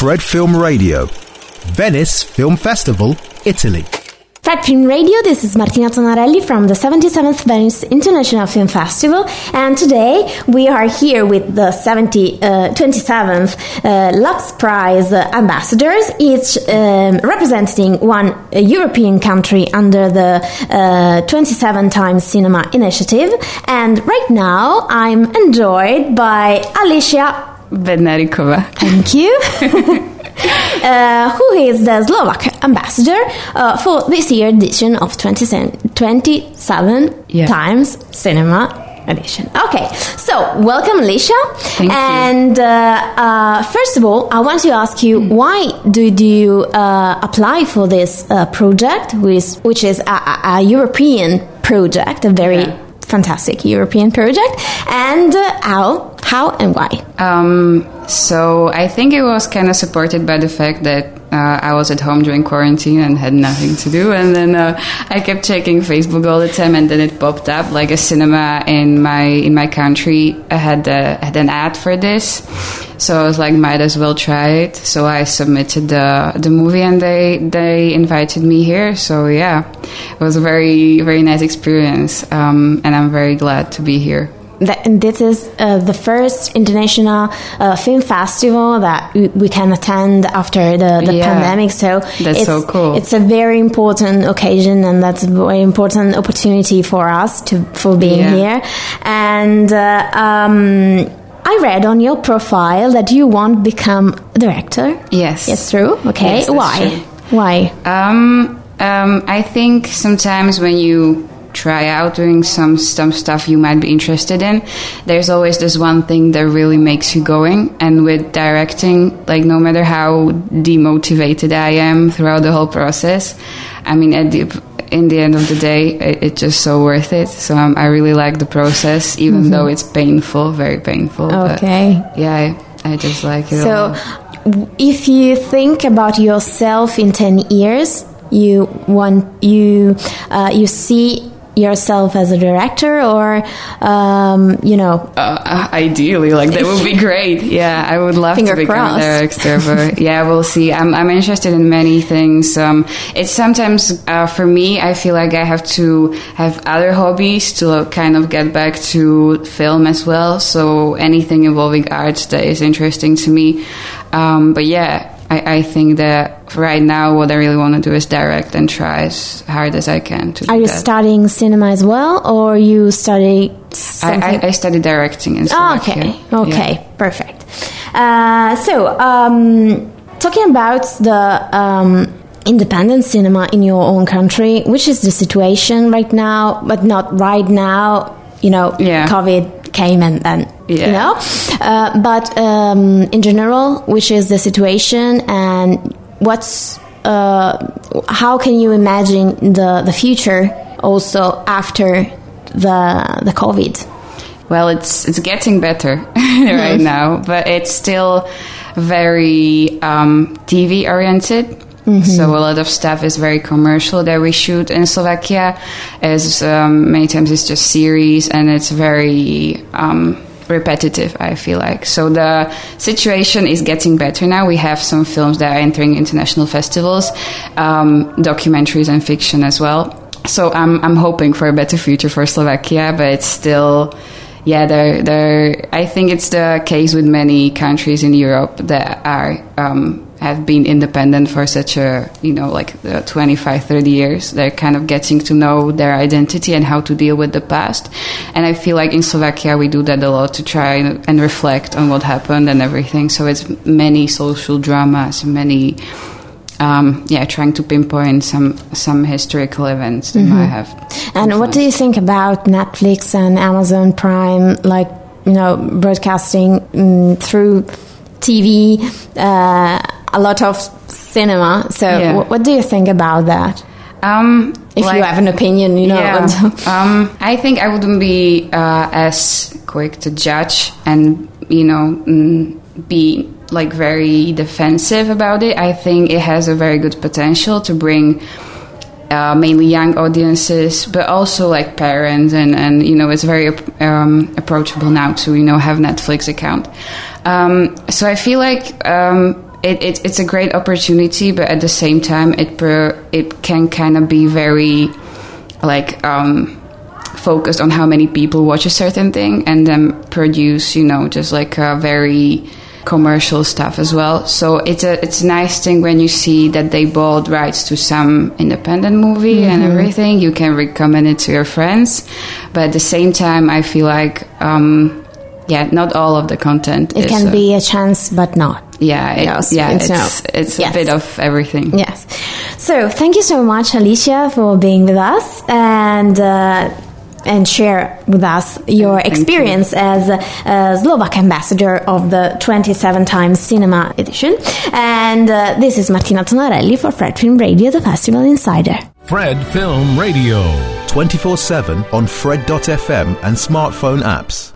Fred Film Radio, Venice Film Festival, Italy. Fred Film Radio, this is Martina Tonarelli from the 77th Venice International Film Festival, and today we are here with the 27th Lux Prize ambassadors, each representing one European country under the 27 Times Cinema Initiative. And right now I'm enjoyed by Alicia Bednarikova. Thank you. Who is the Slovak ambassador for this year's edition of 27 Times Cinema Edition. Okay, so welcome, Alicia. Thank you. And first of all, I want to ask you, why did you apply for this project, which is a European project, a very fantastic European project, and how and why? So I think it was kind of supported by the fact that I was at home during quarantine and had nothing to do, and then I kept checking Facebook all the time, and then it popped up like a cinema in my country. I had an ad for this, so I was like, might as well try it. So I submitted the movie, and they invited me here. So yeah, it was a very, very nice experience, and I'm very glad to be here. And this is the first international film festival that we can attend after the pandemic. So that's so cool. It's a very important occasion, and that's a very important opportunity for us for being here. And I read on your profile that you want to become a director. Yes. Yes, true. Okay. Yes, Why? true. Why? I think sometimes when you try out doing some stuff you might be interested in, there's always this one thing that really makes you going. And with directing, like, no matter how demotivated I am throughout the whole process, I mean, in the end of the day, it's just so worth it. So I really like the process, even though it's painful, very painful. Okay. But yeah, I just like it. So if you think about yourself in 10 years, you see yourself as a director, or ideally, like, that would be great. Yeah, I would love to become a director, but yeah, we'll see. I'm interested in many things. It's sometimes for me, I feel like I have to have other hobbies to kind of get back to film as well, so anything involving art that is interesting to me. But yeah, I think that right now what I really want to do is direct and try as hard as I can to do that. Are you studying cinema as well, or you study something? I study directing in Slovakia. Okay, perfect. So, talking about the independent cinema in your own country, which is the situation right now, but not right now, COVID came and then, but in general, which is the situation, and how can you imagine the future also after the COVID? Well, it's getting better right now, but it's still very TV oriented. So a lot of stuff is very commercial that we shoot in Slovakia, as many times it's just series, and it's very repetitive, I feel like. So the situation is getting better now. We have some films that are entering international festivals, documentaries and fiction as well. So I'm hoping for a better future for Slovakia, but it's still... Yeah, I think it's the case with many countries in Europe that are have been independent for such a 25-30 years. They're kind of getting to know their identity and how to deal with the past. And I feel like in Slovakia we do that a lot, to try and reflect on what happened and everything. So it's many social dramas, many trying to pinpoint some historical events that might have. And what do you think about Netflix and Amazon Prime, broadcasting through TV, a lot of cinema? So what do you think about that? If you have an opinion, I think I wouldn't be as quick to judge and, be very defensive about it. I think it has a very good potential to bring mainly young audiences, but also parents, and it's very approachable now to have Netflix account. So I feel like it's a great opportunity, but at the same time, it can kind of be very like focused on how many people watch a certain thing, and then produce, just like a very commercial stuff as well. So it's a nice thing when you see that they bought rights to some independent movie and everything. You can recommend it to your friends, but at the same time, I feel like not all of the content. It can be a chance, but not. Yeah, it's a bit of everything. Yes. So thank you so much, Alicia, for being with us and share with us your experience as a Slovak ambassador of the 27 Times Cinema Edition. And this is Martina Tonarelli for Fred Film Radio, the Festival Insider. Fred Film Radio. 24/7 on Fred.fm and smartphone apps.